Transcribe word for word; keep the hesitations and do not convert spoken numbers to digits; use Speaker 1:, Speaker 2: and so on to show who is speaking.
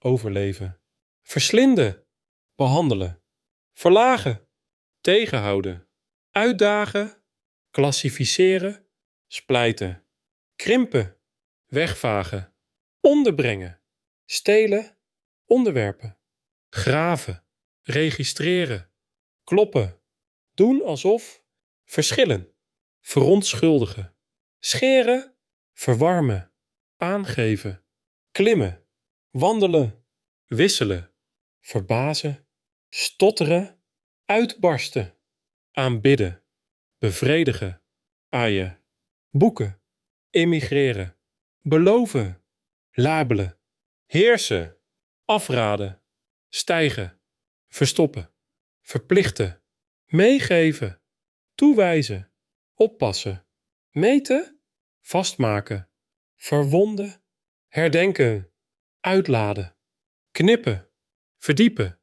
Speaker 1: overleven. Verslinden, behandelen. Verlagen, tegenhouden. Uitdagen, klassificeren, splijten. Krimpen, wegvagen. Onderbrengen, stelen, onderwerpen. Graven, registreren, kloppen. Doen alsof, verschillen, verontschuldigen. Scheren, verwarmen, aangeven. Klimmen, wandelen, wisselen. Verbazen, stotteren, uitbarsten. Aanbidden, bevredigen, aaien. Boeken, emigreren. Beloven, labelen. Heersen, afraden. Stijgen, verstoppen. Verplichten, meegeven. Toewijzen, oppassen. Meten, vastmaken. Verwonden, herdenken. Uitladen, knippen, verdiepen.